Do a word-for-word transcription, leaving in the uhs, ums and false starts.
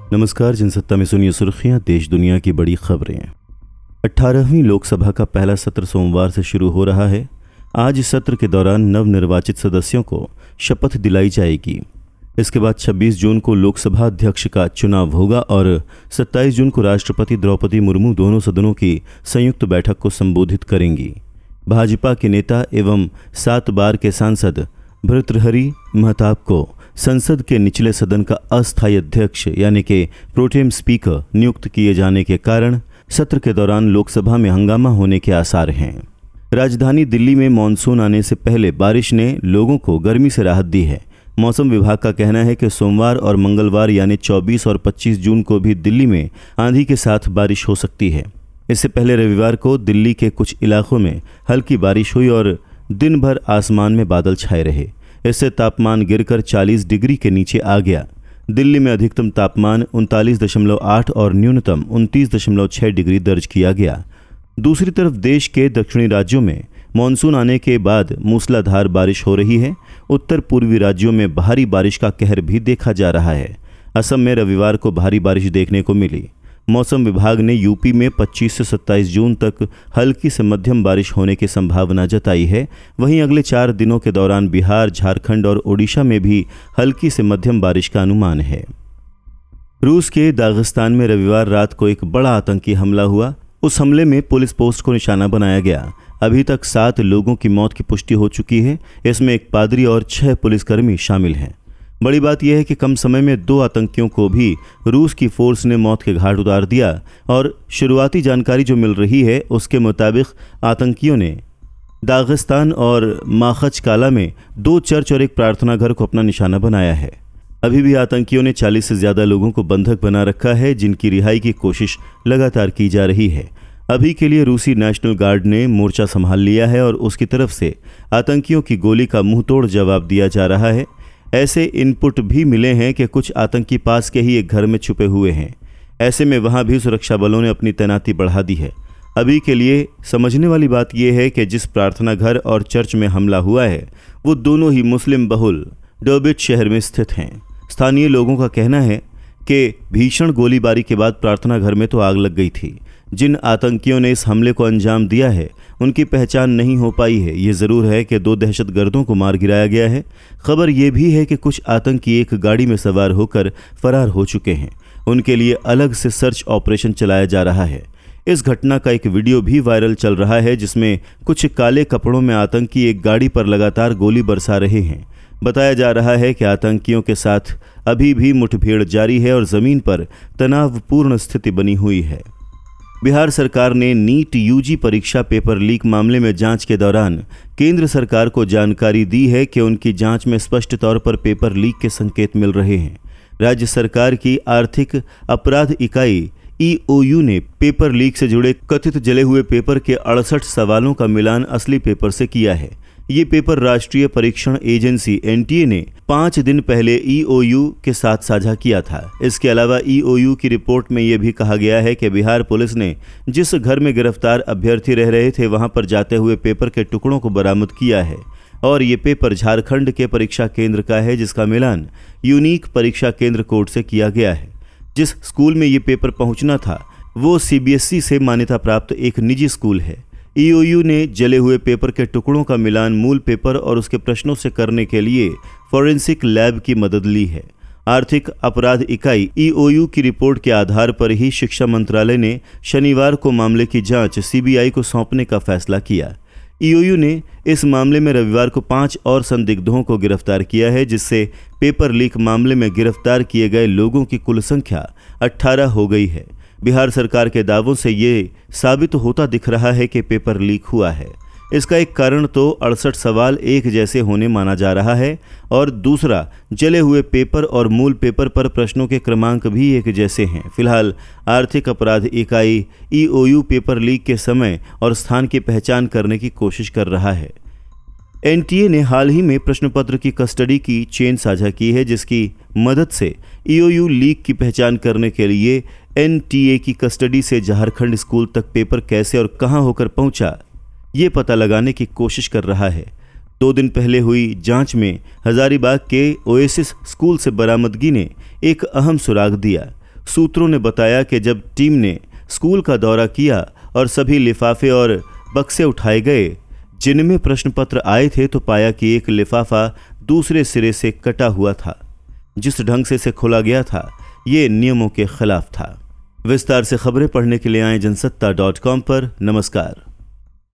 नमस्कार। जनसत्ता में सुनिए सुर्खियां, देश दुनिया की बड़ी खबरें। अठारहवीं लोकसभा का पहला सत्र सोमवार से शुरू हो रहा है। आज इस सत्र के दौरान नवनिर्वाचित सदस्यों को शपथ दिलाई जाएगी। इसके बाद छब्बीस जून को लोकसभा अध्यक्ष का चुनाव होगा और सत्ताईस जून को राष्ट्रपति द्रौपदी मुर्मू दोनों सदनों की संयुक्त बैठक को संबोधित करेंगी। भाजपा के नेता एवं सात बार के सांसद भर्तृहरि महताब को संसद के निचले सदन का अस्थायी अध्यक्ष यानी कि प्रोटेम स्पीकर नियुक्त किए जाने के कारण सत्र के दौरान लोकसभा में हंगामा होने के आसार हैं। राजधानी दिल्ली में मानसून आने से पहले बारिश ने लोगों को गर्मी से राहत दी है। मौसम विभाग का कहना है कि सोमवार और मंगलवार यानी चौबीस और पच्चीस जून को भी दिल्ली में आंधी के साथ बारिश हो सकती है। इससे पहले रविवार को दिल्ली के कुछ इलाकों में हल्की बारिश हुई और दिन भर आसमान में बादल छाए रहे। इससे तापमान गिरकर चालीस डिग्री के नीचे आ गया। दिल्ली में अधिकतम तापमान उनतालीस दशमलव आठ और न्यूनतम उनतीस दशमलव छह डिग्री दर्ज किया गया। दूसरी तरफ देश के दक्षिणी राज्यों में मानसून आने के बाद मूसलाधार बारिश हो रही है। उत्तर पूर्वी राज्यों में भारी बारिश का कहर भी देखा जा रहा है। असम में रविवार को भारी बारिश देखने को मिली। मौसम विभाग ने यूपी में पच्चीस से सत्ताईस जून तक हल्की से मध्यम बारिश होने की संभावना जताई है। वहीं अगले चार दिनों के दौरान बिहार, झारखंड और ओडिशा में भी हल्की से मध्यम बारिश का अनुमान है। रूस के दागिस्तान में रविवार रात को एक बड़ा आतंकी हमला हुआ। उस हमले में पुलिस पोस्ट को निशाना बनाया गया। अभी तक सात लोगों की मौत की पुष्टि हो चुकी है। इसमें एक पादरी और छह पुलिसकर्मी शामिल हैं। बड़ी बात यह है कि कम समय में दो आतंकियों को भी रूस की फोर्स ने मौत के घाट उतार दिया और शुरुआती जानकारी जो मिल रही है उसके मुताबिक आतंकियों ने दागिस्तान और माखचकाला में दो चर्च और एक प्रार्थना घर को अपना निशाना बनाया है। अभी भी आतंकियों ने चालीस से ज़्यादा लोगों को बंधक बना रखा है, जिनकी रिहाई की कोशिश लगातार की जा रही है। अभी के लिए रूसी नेशनल गार्ड ने मोर्चा संभाल लिया है और उसकी तरफ से आतंकियों की गोली का मुंहतोड़ जवाब दिया जा रहा है। ऐसे इनपुट भी मिले हैं कि कुछ आतंकी पास के ही एक घर में छुपे हुए हैं। ऐसे में वहां भी सुरक्षा बलों ने अपनी तैनाती बढ़ा दी है। अभी के लिए समझने वाली बात यह है कि जिस प्रार्थना घर और चर्च में हमला हुआ है वो दोनों ही मुस्लिम बहुल डर्बिट शहर में स्थित हैं। स्थानीय लोगों का कहना है कि भीषण गोलीबारी के बाद प्रार्थना घर में तो आग लग गई थी। जिन आतंकियों ने इस हमले को अंजाम दिया है उनकी पहचान नहीं हो पाई है। ये ज़रूर है कि दो दहशतगर्दों को मार गिराया गया है। खबर ये भी है कि कुछ आतंकी एक गाड़ी में सवार होकर फरार हो चुके हैं। उनके लिए अलग से सर्च ऑपरेशन चलाया जा रहा है। इस घटना का एक वीडियो भी वायरल चल रहा है जिसमें कुछ काले कपड़ों में आतंकी एक गाड़ी पर लगातार गोली बरसा रहे हैं। बताया जा रहा है कि आतंकियों के साथ अभी भी मुठभेड़ जारी है और ज़मीन पर तनावपूर्ण स्थिति बनी हुई है। बिहार सरकार ने नीट यूजी परीक्षा पेपर लीक मामले में जांच के दौरान केंद्र सरकार को जानकारी दी है कि उनकी जांच में स्पष्ट तौर पर पेपर लीक के संकेत मिल रहे हैं। राज्य सरकार की आर्थिक अपराध इकाई ई ओ यू ने पेपर लीक से जुड़े कथित जले हुए पेपर के अड़सठ सवालों का मिलान असली पेपर से किया है। ये पेपर राष्ट्रीय परीक्षण एजेंसी एन टी ए ने पाँच दिन पहले ई ओ यू के साथ साझा किया था। इसके अलावा ई ओ यू की रिपोर्ट में यह भी कहा गया है कि बिहार पुलिस ने जिस घर में गिरफ्तार अभ्यर्थी रह रहे थे वहां पर जाते हुए पेपर के टुकड़ों को बरामद किया है और ये पेपर झारखंड के परीक्षा केंद्र का है, जिसका मिलान यूनिक परीक्षा केंद्र कोड से किया गया है। जिस स्कूल में ये पेपर पहुंचना था वो सी बी एस ई से मान्यता प्राप्त एक निजी स्कूल है। ई ओ यू ने जले हुए पेपर के टुकड़ों का मिलान मूल पेपर और उसके प्रश्नों से करने के लिए फॉरेंसिक लैब की मदद ली है। आर्थिक अपराध इकाई ई ओ यू की रिपोर्ट के आधार पर ही शिक्षा मंत्रालय ने शनिवार को मामले की जांच सी बी आई को सौंपने का फैसला किया। ई ओ यू ने इस मामले में रविवार को पांच और संदिग्धों को गिरफ्तार किया है, जिससे पेपर लीक मामले में गिरफ्तार किए गए लोगों की कुल संख्या अठारह हो गई है। बिहार सरकार के दावों से ये साबित होता दिख रहा है कि पेपर लीक हुआ है। इसका एक कारण तो अड़सठ सवाल एक जैसे होने माना जा रहा है और दूसरा जले हुए पेपर और मूल पेपर पर प्रश्नों के क्रमांक भी एक जैसे हैं। फिलहाल आर्थिक अपराध इकाई E O U paper leak के समय और स्थान की पहचान करने की कोशिश कर रहा है। एन टी ए ने हाल ही में प्रश्नपत्र की कस्टडी की चेन साझा की है, जिसकी मदद से ई ओ यू लीक की पहचान करने के लिए एन टी ए की कस्टडी से झारखंड स्कूल तक पेपर कैसे और कहां होकर पहुंचा ये पता लगाने की कोशिश कर रहा है। दो दिन पहले हुई जांच में हजारीबाग के ओएसिस स्कूल से बरामदगी ने एक अहम सुराग दिया। सूत्रों ने बताया कि जब टीम ने स्कूल का दौरा किया और सभी लिफाफे और बक्से उठाए गए जिनमें प्रश्न पत्र आए थे, तो पाया कि एक लिफाफा दूसरे सिरे से कटा हुआ था। जिस ढंग से इसे खोला गया था ये नियमों के खिलाफ था। विस्तार से खबरें पढ़ने के लिए आए जनसत्ता डॉट कॉम पर। नमस्कार।